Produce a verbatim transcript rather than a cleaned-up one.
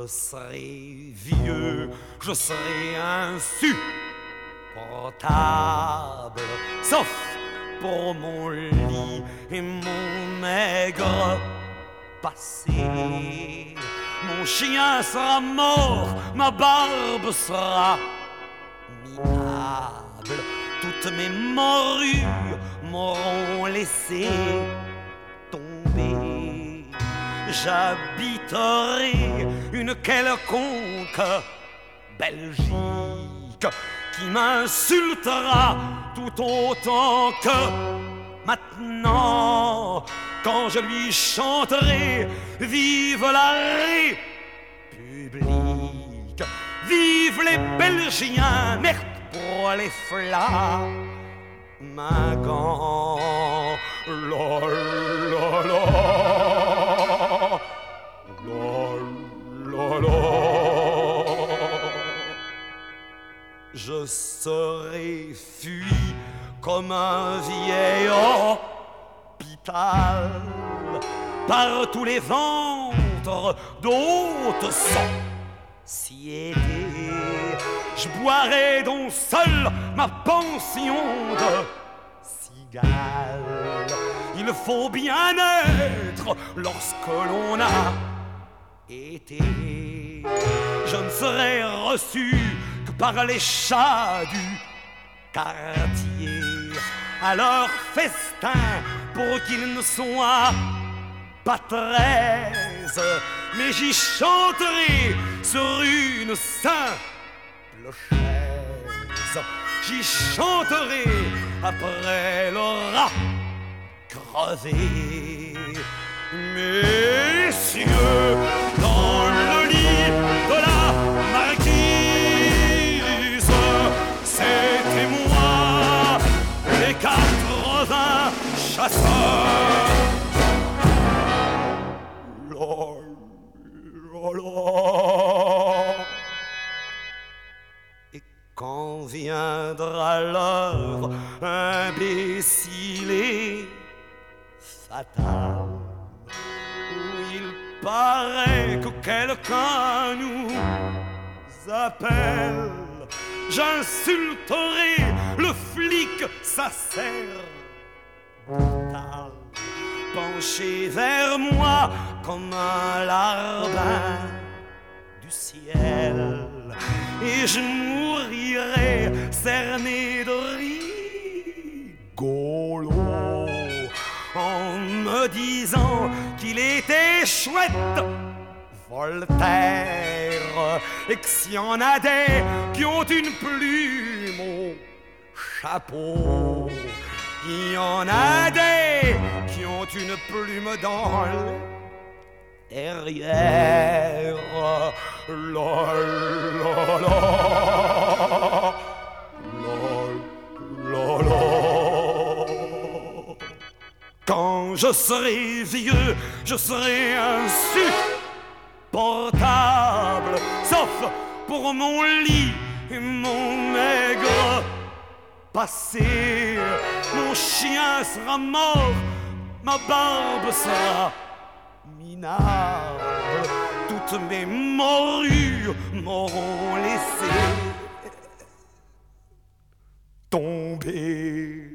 serai vieux, je serai insupportable, sauf pour mon lit et mon maigre passé. Mon chien sera mort, ma barbe sera minable, toutes mes morures m'auront laissé tomber. J'habiterai une quelconque Belgique qui m'insultera tout autant que maintenant, quand je lui chanterai vive la République, vive les Belgiens, merde pour les flamingants. La la la la la la. Je serai fui comme un vieil hôpital par tous les ventres d'autres sociétés. Je boirai donc seul ma pension de cigale. Il faut bien être lorsque l'on a été. Je ne serai reçu que par les chats du quartier à leur festin pour qu'ils ne soient pas treize, mais j'y chanterai sur une simple chaise. J'y chanterai après l'aura crevé. Messieurs, dans le lit de la marquise, c'était moi, les quatre-vingts chasseurs. La, la, la. Et quand viendra l'heure imbécile et fatale, où il paraît que quelqu'un nous appelle, j'insulterai le flic sacerdotal, penché vers moi comme un larbin du ciel, et je mourirai cerné de rigolo en me disant qu'il était chouette Voltaire, et que s'il y en a des qui ont une plume au chapeau, il y en a des qui ont une plume dans le derrière. La la la la la la. Quand je serai vieux, je serai insupportable, sauf pour mon lit et mon maigre passé. Mon chien sera mort, ma barbe sera minable, toutes mes morures m'auront laissé tomber.